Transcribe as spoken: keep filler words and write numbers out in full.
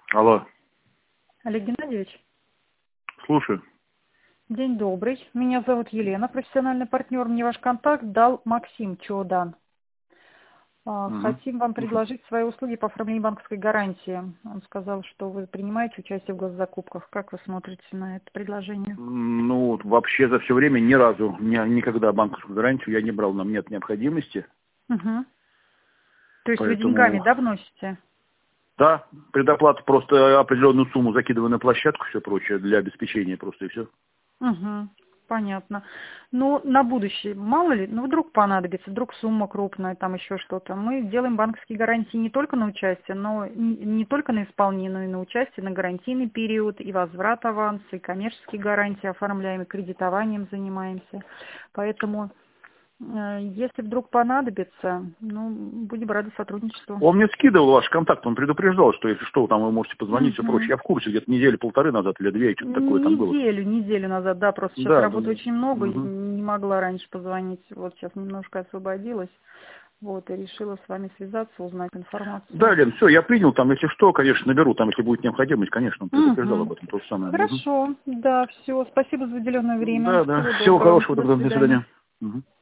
Алло, Олег Геннадьевич, слушаю. день добрый. Меня зовут Елена, профессиональный партнер. Мне ваш контакт дал Максим Чодан. А, Угу. Хотим вам Слушаю. предложить свои услуги по оформлению банковской гарантии. Он сказал, что вы принимаете участие в госзакупках. Как вы смотрите на это предложение? Ну, вот вообще за все время ни разу, ни, никогда банковскую гарантию я не брал, нам нет необходимости. Угу. То есть вы деньгами, Поэтому, да, вносите? да, предоплату просто определенную сумму закидываю на площадку, все прочее, для обеспечения просто и все. Угу. Понятно. Ну, на будущее, мало ли, ну, вдруг понадобится, вдруг сумма крупная, там еще что-то. Мы делаем банковские гарантии не только на участие, но не, не только на исполнение, но и на участие, на гарантийный период, и возврат аванса, и коммерческие гарантии оформляем, и кредитованием занимаемся. Поэтому, э, если вдруг понадобится, ну, будем рады сотрудничеству. Он мне скидывал ваш контакт, он предупреждал, что если что, там вы можете позвонить, все прочее. Угу. Я в курсе, где-то недели полторы назад или две, что-то такое там было. Неделю, неделю назад, да, просто сейчас Да, да, работы да. очень много, и Угу. не могла раньше позвонить, вот сейчас немножко освободилась, вот, и решила с вами связаться, узнать Да, информацию. Лен, все, я принял, там, если что, конечно, наберу, там, если будет необходимость, конечно, он предупреждал Угу. об этом, то же самое. Мгм. Хорошо, да, все, спасибо за уделенное время, Да, да. всего Всего доброго, хорошего до тогда, до свидания. свидания. Мгм.